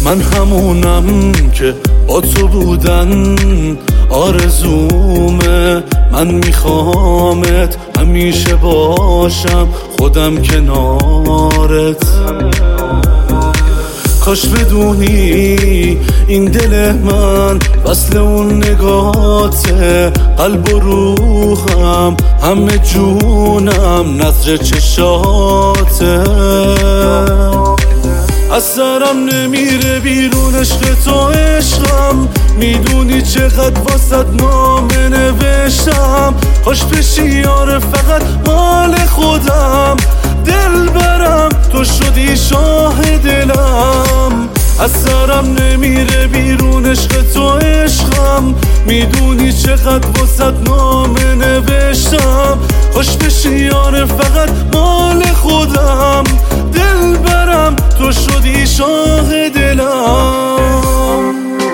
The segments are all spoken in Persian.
من همونم که با تو بودن آرزومه. من میخوامت همیشه باشم، خودم کنارت. کاش بدونی این دل من وصل اون نگاته، قلب و روحم همه جونم نظر چشاته. از سرم نمیره بیرون عشق تو عشقم، میدونی چقدر واسط نامه نوشتم. کاش بشی یار فقط مال خودم، دل برم تو شدی شاه دلم. از سرم نمیره بیرون عشق تو عشقم، میدونی چقدر واسط نامه نوشتم. کاش بشی یار فقط مال خودم، دل برم تو شدی شاه دلم.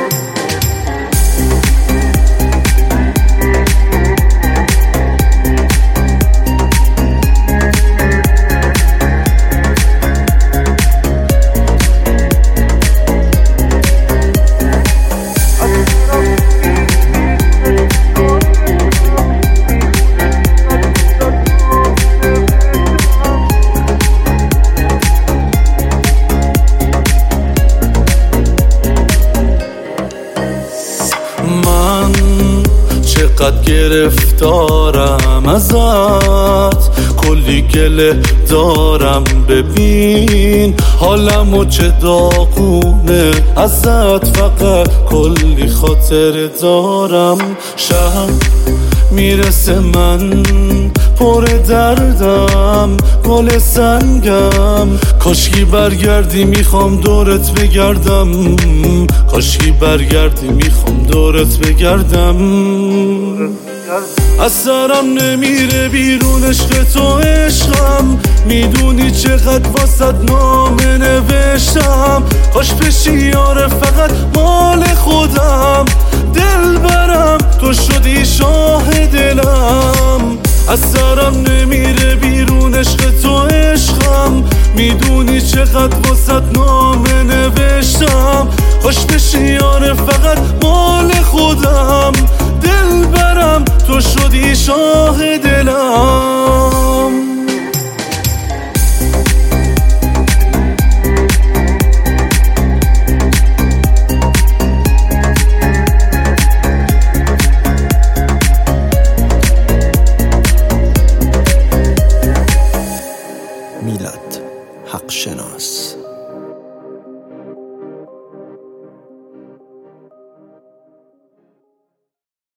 من چقدر گرفتارم ازت، کلی گله دارم. ببین حالمو چه داغونه ازت، فقط کلی خاطر دارم. شب میرسه من پر دردم، گل سنگم. کاشکی برگردی میخوام دورت بگردم، کاشکی برگردی میخوام دورت بگردم. از سرم نمیره بیرون عشق تو عشقم، میدونی چقدر واسط نامه نوشتم. کاش بشی یار فقط مال خودم، دل برم تو شدی شاه دلم. از سرم نمیره بیرون عشق تو عشقم، میدونی چقدر واسط نامه نوشتم. کاش بشی یار فقط مال خودم، دل برم تو شدی شاه دلم. میلاد حق شناس.